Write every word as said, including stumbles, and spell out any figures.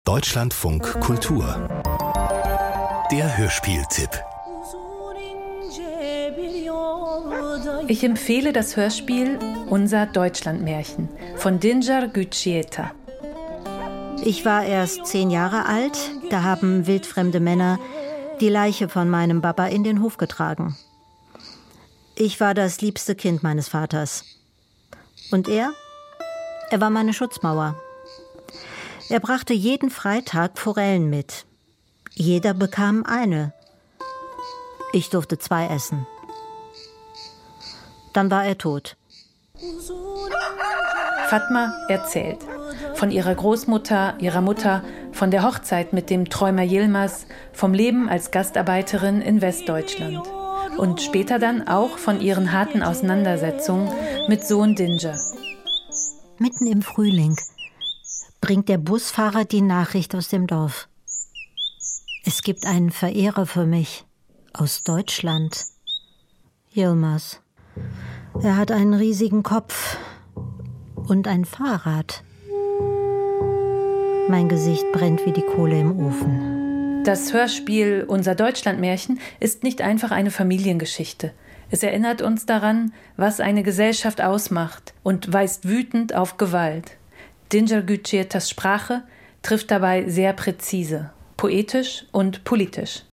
Deutschlandfunk Kultur. Der Hörspieltipp. Ich empfehle das Hörspiel Unser Deutschlandmärchen von Dinjar Gücüeta. Ich war erst zehn Jahre alt, da haben wildfremde Männer die Leiche von meinem Papa in den Hof getragen. Ich war das liebste Kind meines Vaters. Und er? Er war meine Schutzmauer. Er brachte jeden Freitag Forellen mit. Jeder bekam eine. Ich durfte zwei essen. Dann war er tot. Fatma erzählt von ihrer Großmutter, ihrer Mutter, von der Hochzeit mit dem Träumer Yilmaz, vom Leben als Gastarbeiterin in Westdeutschland und später dann auch von ihren harten Auseinandersetzungen mit Sohn Dinjar. Mitten im Frühling bringt der Busfahrer die Nachricht aus dem Dorf. Es gibt einen Verehrer für mich aus Deutschland. Yilmaz. Er hat einen riesigen Kopf und ein Fahrrad. Mein Gesicht brennt wie die Kohle im Ofen. Das Hörspiel Unser Deutschlandmärchen ist nicht einfach eine Familiengeschichte. Es erinnert uns daran, was eine Gesellschaft ausmacht und weist wütend auf Gewalt. Dinjar Gücüetas Sprache trifft dabei sehr präzise, poetisch und politisch.